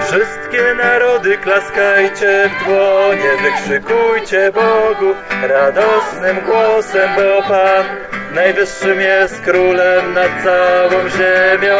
Wszystkie narody klaskajcie w dłonie, wykrzykujcie Bogu radosnym głosem, bo Pan najwyższym jest królem nad całą ziemią.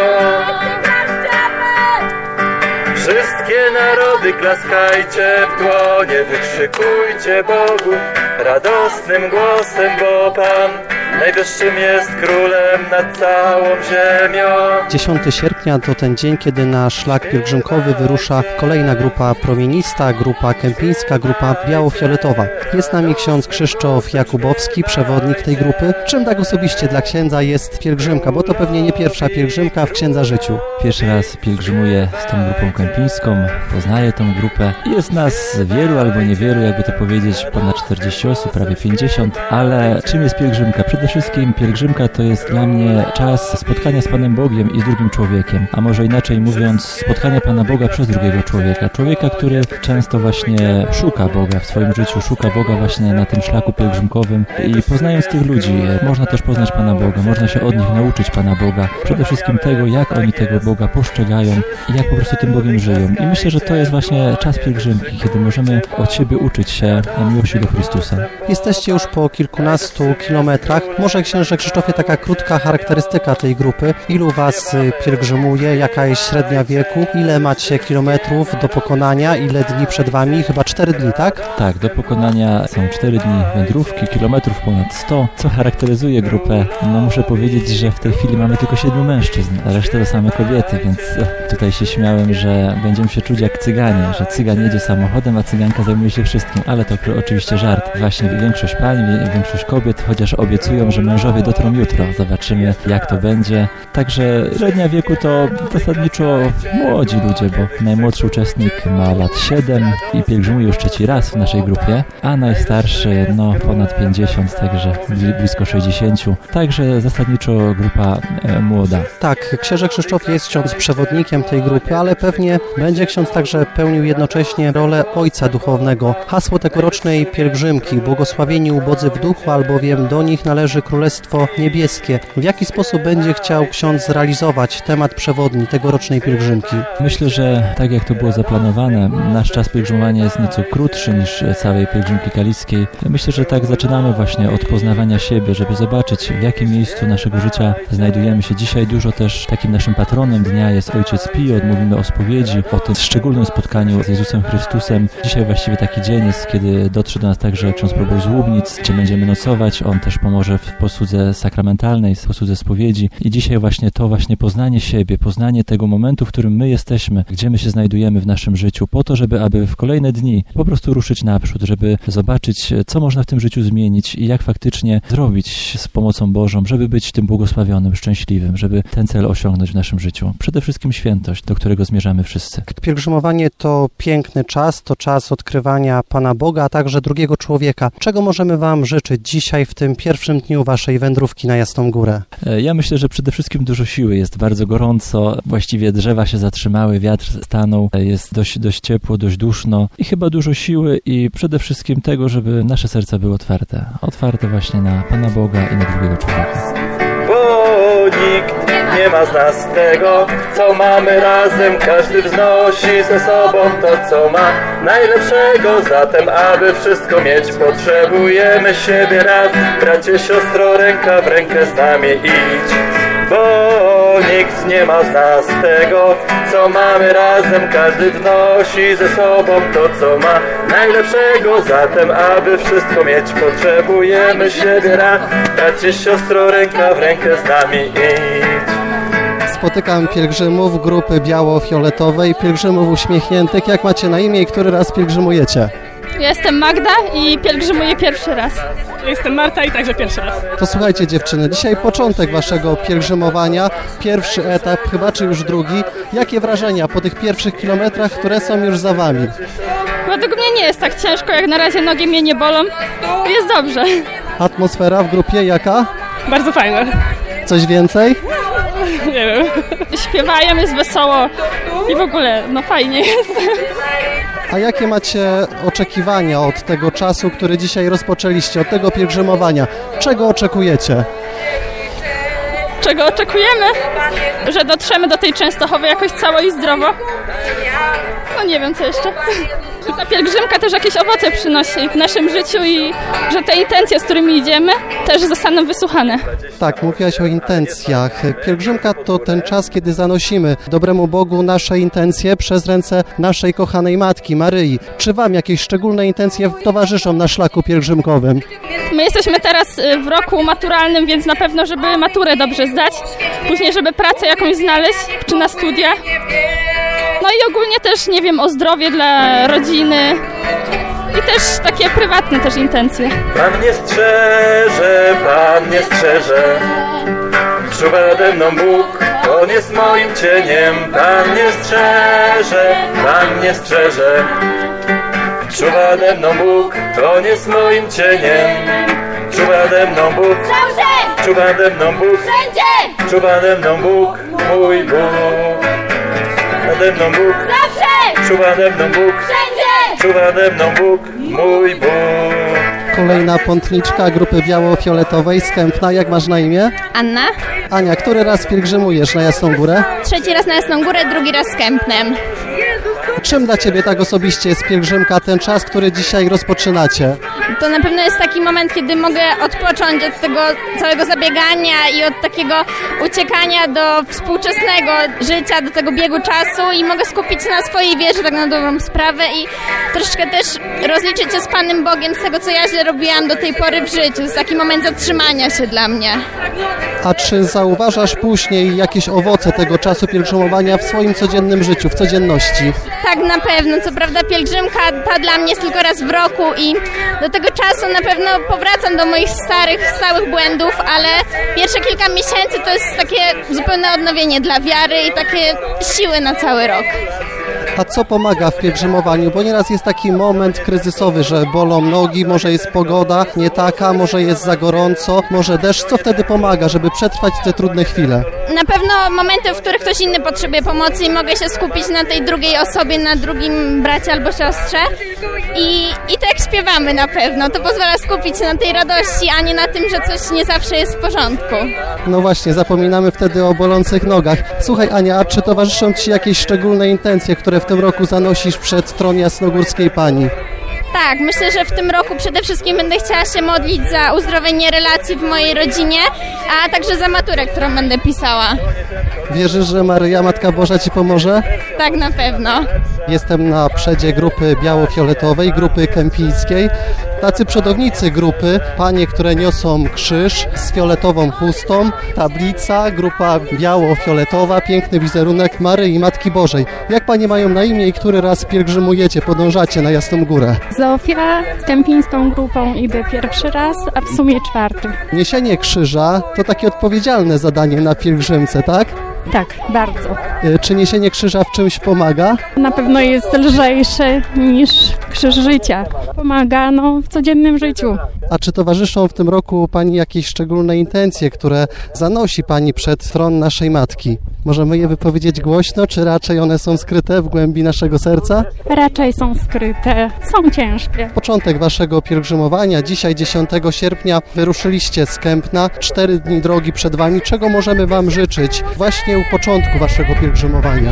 Wszystkie narody klaskajcie w dłonie, wykrzykujcie Bogu radosnym głosem, bo Pan najwyższym jest królem nad całą ziemią. 10 sierpnia to ten dzień, kiedy na szlak pielgrzymkowy wyrusza kolejna grupa promienista, grupa kępińska, grupa biało-fioletowa. Jest z nami ksiądz Krzysztof Jakubowski, przewodnik tej grupy. Czym tak osobiście dla księdza jest pielgrzymka? Bo to pewnie nie pierwsza pielgrzymka w księdza życiu. Pierwszy raz pielgrzymuję z tą grupą kępińską, poznaję tą grupę. Jest nas wielu albo niewielu, jakby to powiedzieć, ponad 40 osób, prawie 50. Ale czym jest pielgrzymka? Przede wszystkim pielgrzymka to jest dla mnie czas spotkania z Panem Bogiem i z drugim człowiekiem. A może inaczej mówiąc, spotkania Pana Boga przez drugiego człowieka. Człowieka, który często właśnie szuka Boga w swoim życiu, szuka Boga właśnie na tym szlaku pielgrzymkowym. I poznając tych ludzi, można też poznać Pana Boga, można się od nich nauczyć Pana Boga. Przede wszystkim tego, jak oni tego Boga postrzegają i jak po prostu tym Bogiem żyją. I myślę, że to jest właśnie czas pielgrzymki, kiedy możemy od siebie uczyć się miłości do Chrystusa. Jesteście już po kilkunastu kilometrach. Może księże Krzysztofie taka krótka charakterystyka tej grupy. Ilu was pielgrzymuje? Jaka jest średnia wieku? Ile macie kilometrów do pokonania? Ile dni przed wami? Chyba 4 dni, tak? Tak, do pokonania są 4 dni wędrówki, kilometrów ponad 100. Co charakteryzuje grupę? No muszę powiedzieć, że w tej chwili mamy tylko 7 mężczyzn, a resztę to same kobiety, więc tutaj się śmiałem, że będziemy się czuć jak cyganie, że cygan jedzie samochodem, a cyganka zajmuje się wszystkim, ale to oczywiście żart. Właśnie większość pań, większość kobiet, chociaż obiecują, że mężowie dotrą jutro. Zobaczymy, jak to będzie. Także średnia wieku to zasadniczo młodzi ludzie, bo najmłodszy uczestnik ma lat 7 i pielgrzymuje już 3. raz w naszej grupie, a najstarszy no ponad 50, także blisko 60. Także zasadniczo grupa młoda. Tak, księże Krzysztof jest ksiądz przewodnikiem tej grupy, ale pewnie będzie ksiądz także pełnił jednocześnie rolę ojca duchownego. Hasło tegorocznej pielgrzymki: błogosławieni ubodzy w duchu, albowiem do nich należy Królestwo Niebieskie. W jaki sposób będzie chciał ksiądz zrealizować temat przewodni tegorocznej pielgrzymki? Myślę, że tak jak to było zaplanowane, nasz czas pielgrzymowania jest nieco krótszy niż całej pielgrzymki kaliskiej. Myślę, że tak zaczynamy właśnie od poznawania siebie, żeby zobaczyć, w jakim miejscu naszego życia znajdujemy się. Dzisiaj dużo też takim naszym patronem dnia jest Ojciec Pio. Mówimy o spowiedzi, o tym szczególnym spotkaniu z Jezusem Chrystusem. Dzisiaj właściwie taki dzień jest, kiedy dotrze do nas także ksiądz proboszcz z Łubnic, gdzie będziemy nocować. On też pomoże w posłudze sakramentalnej, w posłudze spowiedzi. I dzisiaj właśnie to poznanie siebie, poznanie tego momentu, w którym my jesteśmy, gdzie my się znajdujemy w naszym życiu, po to, aby w kolejne dni po prostu ruszyć naprzód, żeby zobaczyć, co można w tym życiu zmienić i jak faktycznie zrobić z pomocą Bożą, żeby być tym błogosławionym, szczęśliwym, żeby ten cel osiągnąć w naszym życiu. Przede wszystkim świętość, do którego zmierzamy wszyscy. Pielgrzymowanie to piękny czas, to czas odkrywania Pana Boga, a także drugiego człowieka. Czego możemy wam życzyć dzisiaj w tym pierwszym dniu waszej wędrówki na Jasną Górę? Ja myślę, że przede wszystkim dużo siły. Jest bardzo gorąco, właściwie drzewa się zatrzymały, wiatr stanął, jest dość ciepło, dość duszno i chyba dużo siły i przede wszystkim tego, żeby nasze serca były otwarte. Otwarte właśnie na Pana Boga i na drugiego człowieka. Bo nikt nie ma z nas tego, co mamy razem. Każdy wznosi ze sobą to, co ma najlepszego. Zatem, aby wszystko mieć, potrzebujemy siebie raz. Bracie, siostro, ręka w rękę z nami idź. Bo nikt nie ma z nas tego, co mamy razem. Każdy wnosi ze sobą to, co ma najlepszego. Zatem, aby wszystko mieć, potrzebujemy siebie raz. Bracie, siostro, ręka w rękę z nami idź. Spotykam pielgrzymów grupy biało-fioletowej, pielgrzymów uśmiechniętych. Jak macie na imię i który raz pielgrzymujecie? Ja jestem Magda i pielgrzymuję pierwszy raz. Ja jestem Marta i także pierwszy raz. To słuchajcie dziewczyny, dzisiaj początek waszego pielgrzymowania, pierwszy etap, chyba czy już drugi. Jakie wrażenia po tych pierwszych kilometrach, które są już za wami? Według mnie nie jest tak ciężko, jak na razie nogi mnie nie bolą. Jest dobrze. Atmosfera w grupie jaka? Bardzo fajna. Coś więcej? Nie wiem. Śpiewają, jest wesoło i w ogóle, no fajnie jest. A jakie macie oczekiwania od tego czasu, który dzisiaj rozpoczęliście, od tego pielgrzymowania? Czego oczekujecie? czego oczekujemy, że dotrzemy do tej Częstochowy jakoś cało i zdrowo. No nie wiem co jeszcze. I ta pielgrzymka też jakieś owoce przynosi w naszym życiu i że te intencje, z którymi idziemy, też zostaną wysłuchane. Tak, mówiłaś o intencjach. Pielgrzymka to ten czas, kiedy zanosimy dobremu Bogu nasze intencje przez ręce naszej kochanej Matki, Maryi. Czy wam jakieś szczególne intencje towarzyszą na szlaku pielgrzymkowym? My jesteśmy teraz w roku maturalnym, więc na pewno, żeby maturę dobrze zdać, później, żeby pracę jakąś znaleźć, czy na studia. No i ogólnie też, nie wiem, o zdrowie dla rodziny i też takie prywatne też intencje. Pan mnie strzeże, Pan mnie strzeże, czuwa nade mną Bóg, On jest moim cieniem. Pan mnie strzeże, Pan mnie strzeże, czuwa nade mną Bóg, On jest moim cieniem. Czuwa nade mną Bóg, czuwa nade mną Bóg, czuwa nade mną Bóg, mój Bóg. Nade mną Bóg, czuwa nade mną Bóg, czuwa nade mną Bóg, mój Bóg. Kolejna pątniczka grupy biało-fioletowej z Kępna. Jak masz na imię? Anna. Ania, który raz pielgrzymujesz na Jasną Górę? 3. raz na Jasną Górę, 2. raz z Kępnem. Czym dla ciebie tak osobiście jest pielgrzymka, ten czas, który dzisiaj rozpoczynacie? To na pewno jest taki moment, kiedy mogę odpocząć od tego całego zabiegania i od takiego uciekania do współczesnego życia, do tego biegu czasu i mogę skupić się na swojej wierze, tak na dobrą sprawę i troszeczkę też rozliczyć się z Panem Bogiem z tego, co ja źle robiłam do tej pory w życiu. To jest taki moment zatrzymania się dla mnie. A czy zauważasz później jakieś owoce tego czasu pielgrzymowania w swoim codziennym życiu, w codzienności? Tak, na pewno. Co prawda pielgrzymka ta dla mnie jest tylko raz w roku i do tego czasu na pewno powracam do moich stałych błędów, ale pierwsze kilka miesięcy to jest takie zupełne odnowienie dla wiary i takie siły na cały rok. A co pomaga w pielgrzymowaniu? Bo nieraz jest taki moment kryzysowy, że bolą nogi, może jest pogoda nie taka, może jest za gorąco, może deszcz. Co wtedy pomaga, żeby przetrwać te trudne chwile? Na pewno momenty, w których ktoś inny potrzebuje pomocy i mogę się skupić na tej drugiej osobie, na drugim bracie albo siostrze. I tak śpiewamy na pewno. To pozwala skupić się na tej radości, a nie na tym, że coś nie zawsze jest w porządku. No właśnie, zapominamy wtedy o bolących nogach. Słuchaj Ania, a czy towarzyszą Ci jakieś szczególne intencje, które w tym roku zanosisz przed tron Jasnogórskiej Pani? Tak, myślę, że w tym roku przede wszystkim będę chciała się modlić za uzdrowienie relacji w mojej rodzinie, a także za maturę, którą będę pisała. Wierzysz, że Maryja, Matka Boża Ci pomoże? Tak, na pewno. Jestem na przedzie grupy biało-fioletowej, grupy kępińskiej. Tacy przodownicy grupy, panie, które niosą krzyż z fioletową chustą, tablica, grupa biało-fioletowa, piękny wizerunek Maryi, Matki Bożej. Jak panie mają na imię i który raz pielgrzymujecie, podążacie na Jasną Górę? Zofia z kępińską grupą idę pierwszy raz, a w sumie 4. Niesienie krzyża to takie odpowiedzialne zadanie na pielgrzymce, tak? Tak, bardzo. Czy niesienie krzyża w czymś pomaga? Na pewno jest lżejsze niż krzyż życia. Pomaga w codziennym życiu. A czy towarzyszą w tym roku pani jakieś szczególne intencje, które zanosi pani przed tron naszej Matki? Możemy je wypowiedzieć głośno, czy raczej one są skryte w głębi naszego serca? Raczej są skryte, są ciężkie. Początek waszego pielgrzymowania, dzisiaj 10 sierpnia wyruszyliście z Kępna, 4 dni drogi przed wami. Czego możemy wam życzyć właśnie u początku waszego pielgrzymowania?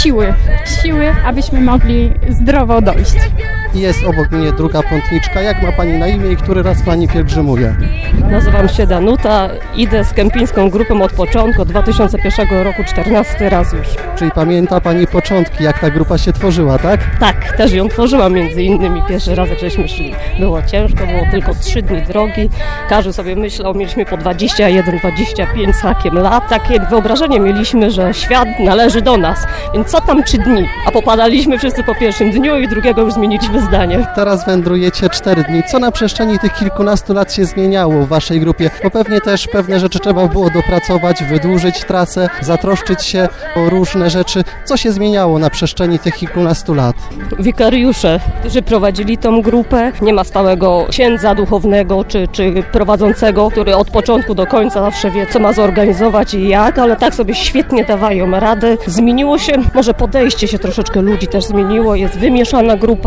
Siły, abyśmy mogli zdrowo dojść. I jest obok mnie druga pątniczka. Jak ma pani na imię i który raz pani pielgrzymuje? Nazywam się Danuta, idę z kępińską grupą od początku, od 2001 roku, 14 raz już. Czyli pamięta pani początki, jak ta grupa się tworzyła, tak? Tak, też ją tworzyłam między innymi pierwszy raz, jak żeśmy szli. Było ciężko, było tylko 3 dni drogi, każdy sobie myślał, mieliśmy po 21-25 z hakiem lat. Takie wyobrażenie mieliśmy, że świat należy do nas, więc co tam 3 dni? A popadaliśmy wszyscy po pierwszym dniu i drugiego już zmieniliśmy zdanie. Teraz wędrujecie 4 dni. Co na przestrzeni tych kilkunastu lat się zmieniało w waszej grupie? Bo pewnie też pewne rzeczy trzeba było dopracować, wydłużyć trasę, zatroszczyć się o różne rzeczy. Co się zmieniało na przestrzeni tych kilkunastu lat? Wikariusze, którzy prowadzili tą grupę, nie ma stałego księdza duchownego czy prowadzącego, który od początku do końca zawsze wie, co ma zorganizować i jak, ale tak sobie świetnie dawają radę. Zmieniło się, może podejście się troszeczkę ludzi też zmieniło, jest wymieszana grupa, dużo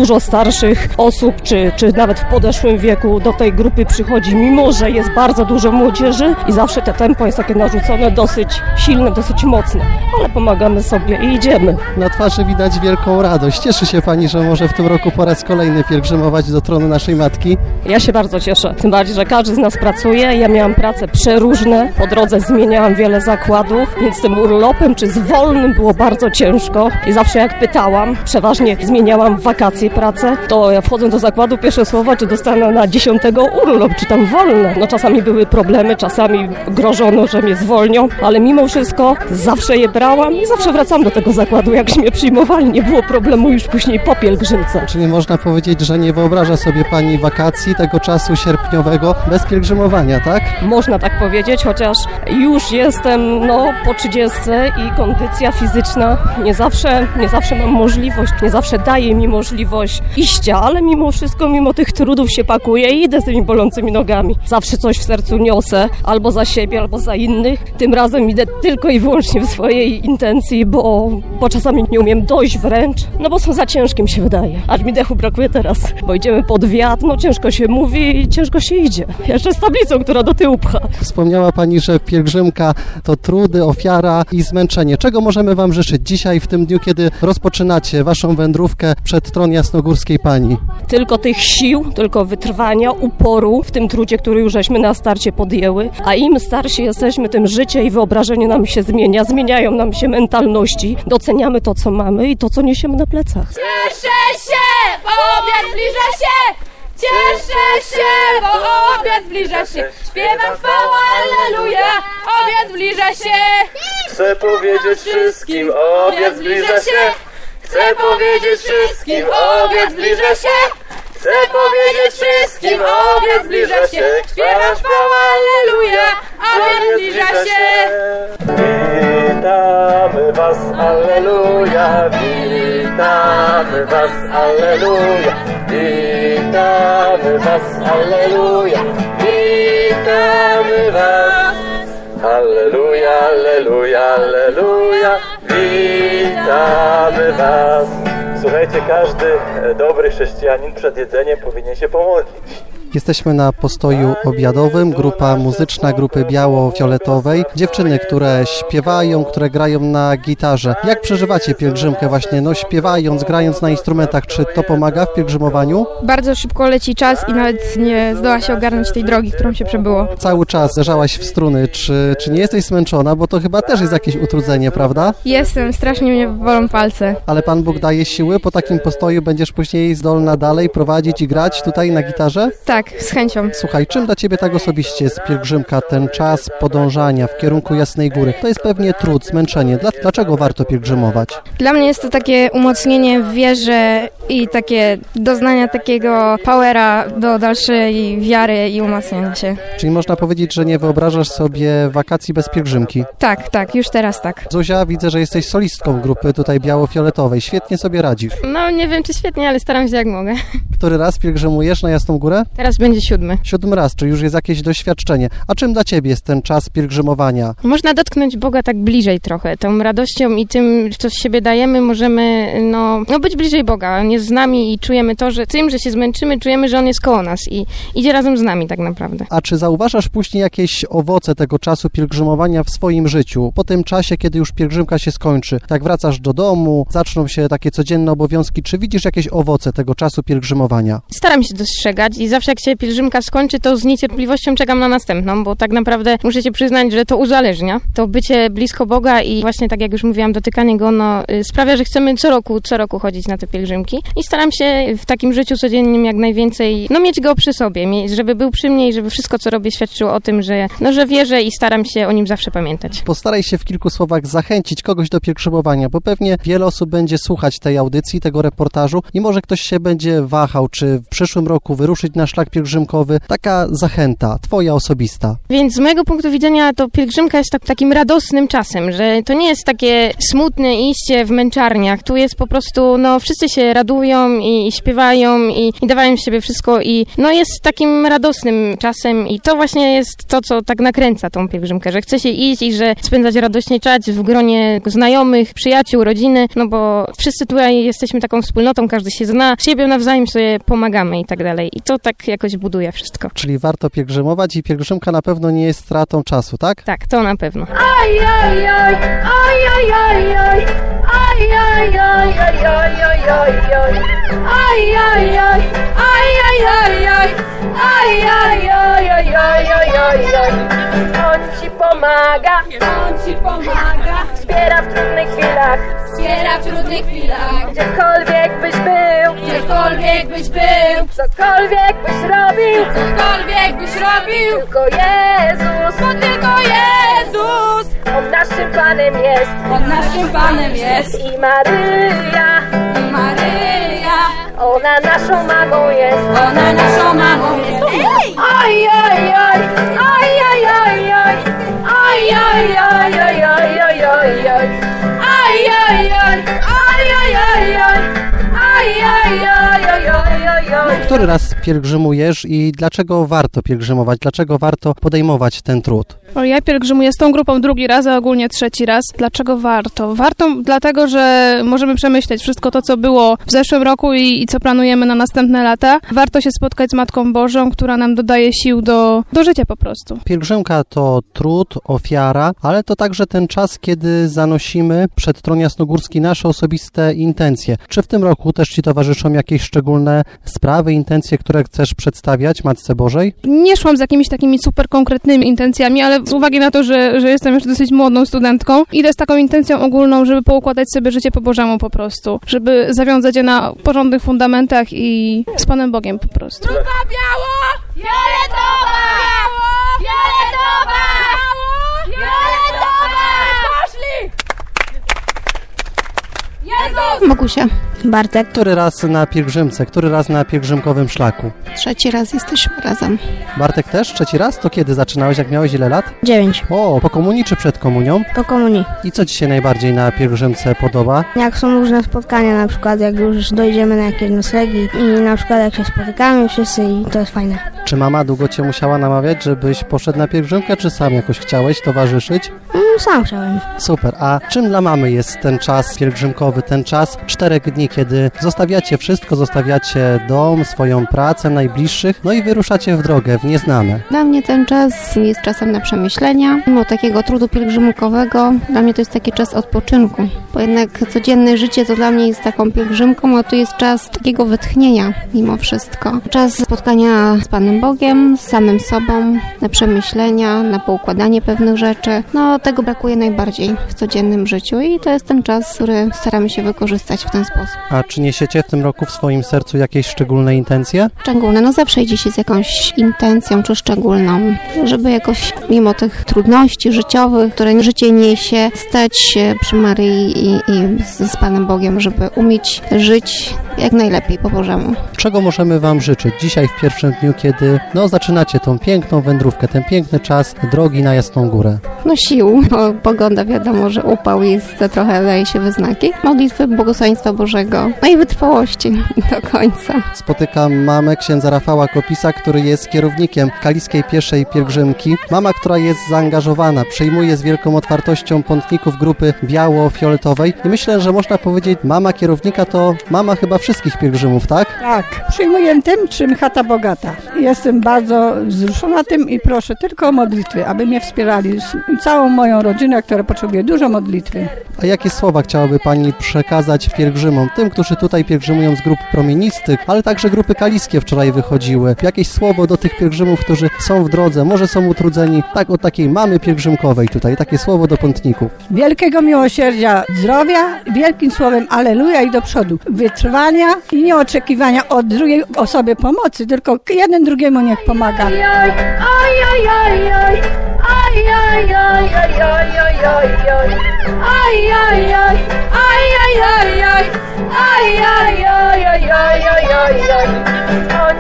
dużo starszych osób, czy nawet w podeszłym wieku do tej grupy przychodzi, mimo że jest bardzo dużo młodzieży i zawsze te tempo jest takie narzucone, dosyć silne, dosyć mocne, ale pomagamy sobie i idziemy. Na twarzy widać wielką radość. Cieszy się Pani, że może w tym roku po raz kolejny pielgrzymować do tronu naszej Matki? Ja się bardzo cieszę, tym bardziej, że każdy z nas pracuje. Ja miałam prace przeróżne, po drodze zmieniałam wiele zakładów, więc tym urlopem czy z wolnym było bardzo ciężko i zawsze jak pytałam, przeważnie zmieniałam w wakacje pracę, to ja wchodząc do zakładu pierwsze słowa, czy dostanę na 10 urlop, czy tam wolne. No czasami były problemy, czasami grożono, że mnie zwolnią, ale mimo wszystko zawsze je brałam i zawsze wracam do tego zakładu, jak mnie przyjmowali, nie było problemu już później po pielgrzymce. Czyli można powiedzieć, że nie wyobraża sobie Pani wakacji tego czasu sierpniowego bez pielgrzymowania, tak? Można tak powiedzieć, chociaż już jestem po 30 i kondycja fizyczna nie zawsze mam możliwość, nie zawsze daje mi możliwość iścia, ale mimo wszystko, mimo tych trudów się pakuję i idę z tymi bolącymi nogami. Zawsze coś w sercu niosę, albo za siebie, albo za innych. Tym razem idę tylko i wyłącznie w swojej intencji, bo czasami nie umiem dojść wręcz, bo są za ciężkie, mi się wydaje. Aż mi dechu brakuje teraz, bo idziemy pod wiatr, ciężko się mówi i ciężko się idzie. Jeszcze z tablicą, która do tyłu pcha. Wspomniała Pani, że pielgrzymka to trudy, ofiara i zmęczenie. Czego możemy Wam życzyć dzisiaj, w tym dniu, kiedy rozpoczynacie Waszą wędrówkę przed tron Jasnogórskiej Pani? Tylko tych sił, tylko wytrwania, uporu w tym trudzie, który już żeśmy na starcie podjęły, a im starsi jesteśmy, tym życie i wyobrażenie nam się zmienia, zmieniają nam się mentalności, doceniamy to, co mamy i to, co niesiemy na plecach. Cieszę się, bo obiad zbliża się! Cieszę się, bo obiad zbliża się! Śpiewam chwała, alleluja! Obiad zbliża się! Chcę powiedzieć wszystkim, obiad zbliża się! Chcę powiedzieć wszystkim, obiad zbliża się! Chcę powiedzieć wszystkim, obiad zbliża się! Śpiewam chwała, alleluja! Obiad zbliża się! Witamy was, alleluja! Witamy was, alleluja! Witamy was, alleluja! Witamy was! Alleluja, alleluja, alleluja! Witamy was! Słuchajcie, każdy dobry chrześcijanin przed jedzeniem powinien się pomodlić. Jesteśmy na postoju obiadowym, grupa muzyczna grupy biało-fioletowej. Dziewczyny, które śpiewają, które grają na gitarze. Jak przeżywacie pielgrzymkę właśnie, śpiewając, grając na instrumentach? Czy to pomaga w pielgrzymowaniu? Bardzo szybko leci czas i nawet nie zdoła się ogarnąć tej drogi, którą się przebyło. Cały czas zderzałaś w struny. Czy nie jesteś zmęczona? Bo to chyba też jest jakieś utrudzenie, prawda? Jestem, strasznie mnie bolą palce. Ale Pan Bóg daje siły? Po takim postoju będziesz później zdolna dalej prowadzić i grać tutaj na gitarze? Tak, z chęcią. Słuchaj, czym dla Ciebie tak osobiście jest pielgrzymka, ten czas podążania w kierunku Jasnej Góry? To jest pewnie trud, zmęczenie. Dlaczego warto pielgrzymować? Dla mnie jest to takie umocnienie w wierze i takie doznania takiego powera do dalszej wiary i umacniania się. Czyli można powiedzieć, że nie wyobrażasz sobie wakacji bez pielgrzymki? Tak, już teraz tak. Zuzia, widzę, że jesteś solistką grupy tutaj biało-fioletowej. Świetnie sobie radzisz. Nie wiem, czy świetnie, ale staram się jak mogę. Który raz pielgrzymujesz na Jasną Górę? Teraz będzie 7. 7 raz, czy już jest jakieś doświadczenie. A czym dla Ciebie jest ten czas pielgrzymowania? Można dotknąć Boga tak bliżej trochę. Tą radością i tym, co z siebie dajemy, możemy być bliżej Boga. On jest z nami i czujemy to, że tym, że się zmęczymy, czujemy, że On jest koło nas i idzie razem z nami tak naprawdę. A czy zauważasz później jakieś owoce tego czasu pielgrzymowania w swoim życiu? Po tym czasie, kiedy już pielgrzymka się skończy, jak wracasz do domu, zaczną się takie codzienne obowiązki, czy widzisz jakieś owoce tego czasu pielgrzymowania? Staram się dostrzegać i zawsze jak się pielgrzymka skończy, to z niecierpliwością czekam na następną, bo tak naprawdę muszę się przyznać, że to uzależnia. To bycie blisko Boga i właśnie tak jak już mówiłam, dotykanie Go, sprawia, że chcemy co roku chodzić na te pielgrzymki i staram się w takim życiu codziennym jak najwięcej, mieć Go przy sobie, żeby był przy mnie i żeby wszystko, co robię, świadczyło o tym, że wierzę i staram się o Nim zawsze pamiętać. Postaraj się w kilku słowach zachęcić kogoś do pielgrzymowania, bo pewnie wiele osób będzie słuchać tej audycji, tego reportażu i może ktoś się będzie wahał, czy w przyszłym roku wyruszyć na szlak szlak pielgrzymkowy. Taka zachęta, twoja osobista. Więc z mojego punktu widzenia to pielgrzymka jest takim radosnym czasem, że to nie jest takie smutne iście w męczarniach. Tu jest po prostu, wszyscy się radują i śpiewają i dawają z siebie wszystko i jest takim radosnym czasem i to właśnie jest to, co tak nakręca tą pielgrzymkę, że chce się iść i że spędzać radośnie czas w gronie znajomych, przyjaciół, rodziny, bo wszyscy tutaj jesteśmy taką wspólnotą, każdy się zna, siebie nawzajem sobie pomagamy i tak dalej. I to tak jakoś buduje wszystko. Czyli warto pielgrzymować i pielgrzymka na pewno nie jest stratą czasu, tak? Tak, to na pewno. Aj, aj, aj, aj, aj, aj, aj. Aj, aj, aj, aj, aj, aj, aj, aj. Aj, aj, aj, aj, aj, aj, aj. Aj, aj, aj, aj, aj, aj, aj, aj. On ci pomaga, wspiera w trudnych chwilach, gdziekolwiek byś był, cokolwiek byś robił, tylko Jezus, On naszym Panem jest, i Maryja, ona naszą mamą jest. Aj, aj, aj, aj, aj, aj, aj. Aj, aj, aj, aj, aj, aj, aj, aj. Aj, aj, aj, aj, aj, aj, aj. Aj, aj, aj, aj, aj, aj, aj. Który raz pielgrzymujesz i dlaczego warto pielgrzymować? Dlaczego warto podejmować ten trud? Ja pielgrzymuję z tą grupą drugi raz, a ogólnie trzeci raz. Dlaczego warto? Warto dlatego, że możemy przemyśleć wszystko to, co było w zeszłym roku i co planujemy na następne lata. Warto się spotkać z Matką Bożą, która nam dodaje sił do życia po prostu. Pielgrzymka to trud, ofiara, ale to także ten czas, kiedy zanosimy przed tron jasnogórski nasze osobiste intencje. Czy w tym roku też Ci towarzyszą jakieś szczególne sprawy, intencje, które chcesz przedstawiać Matce Bożej? Nie szłam z jakimiś takimi super konkretnymi intencjami, ale z uwagi na to, że jestem już dosyć młodą studentką, idę z taką intencją ogólną, żeby poukładać sobie życie po Bożemu po prostu, żeby zawiązać je na porządnych fundamentach i z Panem Bogiem po prostu. Grupa biało, fioletowa, fioletowa, fioletowa, poszli! Jezus! Mogusia. Bartek. Który raz na pielgrzymce, który raz na pielgrzymkowym szlaku? Trzeci raz jesteśmy razem. Bartek też? Trzeci raz? To kiedy zaczynałeś? Jak miałeś ile lat? 9. O, po komunii czy przed komunią? Po komunii. I co Ci się najbardziej na pielgrzymce podoba? Jak są różne spotkania, na przykład jak już dojdziemy na jakieś noclegi i na przykład jak się spotykamy wszyscy i to jest fajne. Czy mama długo Cię musiała namawiać, żebyś poszedł na pielgrzymkę, czy sam jakoś chciałeś towarzyszyć? Sam chciałem. Super. A czym dla mamy jest ten czas pielgrzymkowy, ten czas 4 dni, kiedy zostawiacie wszystko, zostawiacie dom, swoją pracę, najbliższych, no i wyruszacie w drogę, w nieznane? Dla mnie ten czas jest czasem na przemyślenia. Mimo takiego trudu pielgrzymkowego, dla mnie to jest taki czas odpoczynku. Bo jednak codzienne życie to dla mnie jest taką pielgrzymką, a tu jest czas takiego wytchnienia mimo wszystko. Czas spotkania z Panem Bogiem, z samym sobą, na przemyślenia, na poukładanie pewnych rzeczy. No tego brakuje najbardziej w codziennym życiu i to jest ten czas, który staramy się wykorzystać w ten sposób. A czy niesiecie w tym roku w swoim sercu jakieś szczególne intencje? Szczególne, no zawsze idzie się z jakąś intencją czy szczególną, żeby jakoś mimo tych trudności życiowych, które życie niesie, stać się przy Maryi i z Panem Bogiem, żeby umieć żyć jak najlepiej po Bożemu. Czego możemy Wam życzyć dzisiaj w pierwszym dniu, kiedy zaczynacie tą piękną wędrówkę, ten piękny czas drogi na Jasną Górę? No sił, bo pogoda wiadomo, że upał jest, trochę daje się we znaki. Modlitwy błogosławieństwa Bożego, no i wytrwałości do końca. Spotykam mamę księdza Rafała Kopisa, który jest kierownikiem Kaliskiej Pieszej Pielgrzymki. Mama, która jest zaangażowana, przyjmuje z wielką otwartością pątników grupy biało-fioletowej i myślę, że można powiedzieć, mama kierownika to mama chyba wszystkich pielgrzymów, tak? Tak, przyjmuję tym, czym chata bogata. Jestem bardzo wzruszona tym i proszę tylko o modlitwy, aby mnie wspierali, całą moją rodzinę, która potrzebuje dużo modlitwy. A jakie słowa chciałaby Pani przekazać pielgrzymom, tym, którzy tutaj pielgrzymują z grup promienistych, ale także grupy kaliskie wczoraj wychodziły? Jakieś słowo do tych pielgrzymów, którzy są w drodze, może są utrudzeni, tak od takiej mamy pielgrzymkowej tutaj, takie słowo do pątników. Wielkiego miłosierdzia, zdrowia, wielkim słowem alleluja i do przodu. Wytrwania i nieoczekiwania od drugiej osoby pomocy, tylko jeden drugiemu niech pomaga. Aj, aj, aj, aj, aj. Aj, aj, aj, aj, aj, aj, aj, aj. Aj, aj, aj, aj, aj, aj, aj. Aj, aj, aj, aj, aj, aj, aj, aj. On ci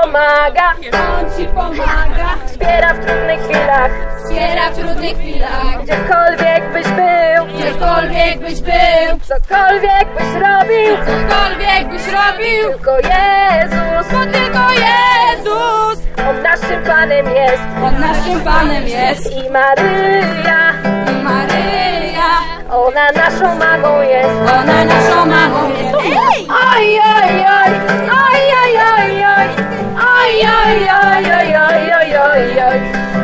pomaga, wspiera w trudnych chwilach, gdziekolwiek byś był, cokolwiek byś robił, tylko Jezus, On naszym Panem jest, i Maryja, ona naszą mamą jest. Oj, oj, oj, oj, oj, oj, oj, oj, oj, oj, oj, oj, oj, oj, oj,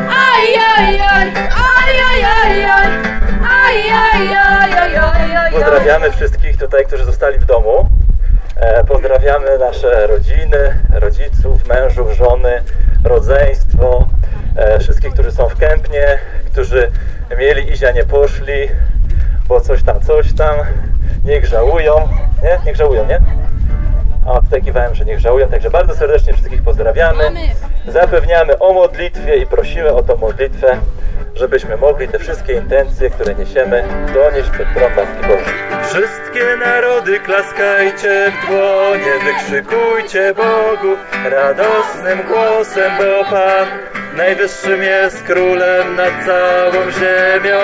Pozdrawiamy wszystkich tutaj, którzy zostali w domu. Pozdrawiamy nasze rodziny, rodziców, mężów, żony, rodzeństwo, wszystkich, którzy są w Kępnie, którzy mieli iść, a nie poszli, bo coś tam, niech żałują, nie? Niech żałują, nie? A tutaj kiwałem, że niech żałują, także bardzo serdecznie wszystkich pozdrawiamy, zapewniamy o modlitwie i prosimy o tą modlitwę, żebyśmy mogli te wszystkie intencje, które niesiemy, donieść przed tron Matki Bożej. Wszystkie narody klaskajcie w dłonie, wykrzykujcie Bogu radosnym głosem, bo Pan najwyższym jest królem nad całą ziemią.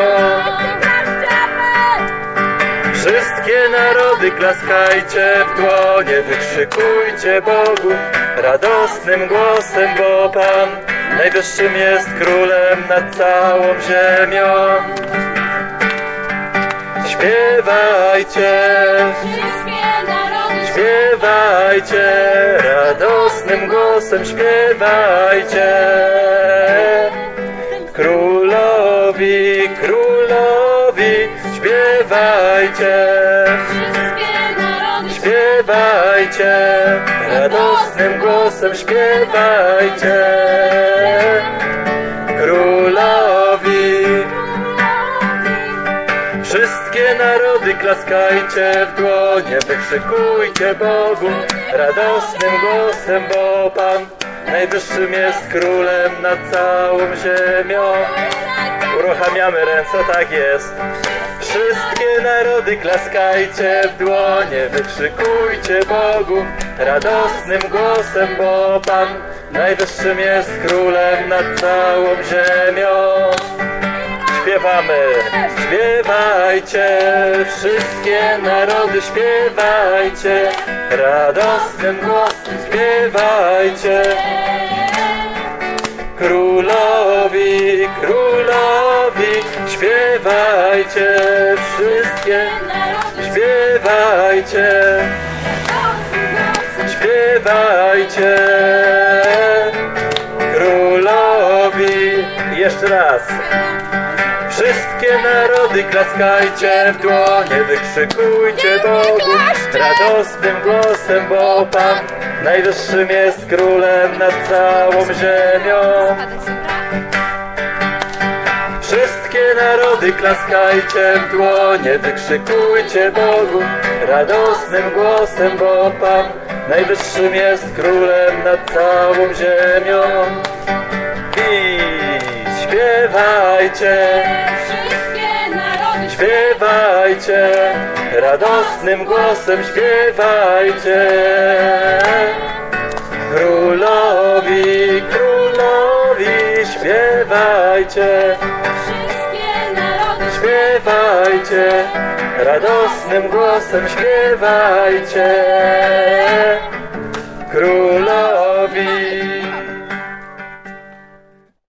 Wszystkie narody klaskajcie w dłonie, wykrzykujcie Bogu radosnym głosem, bo Pan najwyższym jest królem nad całą ziemią. Śpiewajcie, śpiewajcie, radosnym głosem śpiewajcie. Królowi, królowi, śpiewajcie, śpiewajcie, radosnym głosem śpiewajcie. Królowi, wszystkie narody klaskajcie w dłonie, wykrzykujcie Bogu radosnym głosem, bo Pan najwyższym jest królem nad całą ziemią. Uruchamiamy ręce, tak jest. Wszystkie narody klaskajcie w dłonie, wykrzykujcie Bogu radosnym głosem, bo Pan najwyższym jest królem nad całą ziemią. Śpiewamy, śpiewajcie, wszystkie narody śpiewajcie, radosnym głosem śpiewajcie. Królowi, królowi, śpiewajcie, wszystkie śpiewajcie, śpiewajcie. Królowi, jeszcze raz. Wszystkie narody klaskajcie w dłonie, wykrzykujcie Bogu radosnym głosem, bo Pan najwyższym jest królem nad całą ziemią. Wszystkie narody klaskajcie w dłonie, wykrzykujcie Bogu radosnym głosem, bo Pan najwyższym jest królem nad całą ziemią. I śpiewajcie, śpiewajcie, radosnym głosem śpiewajcie. Królowi, królowi, śpiewajcie, śpiewajcie, radosnym głosem śpiewajcie.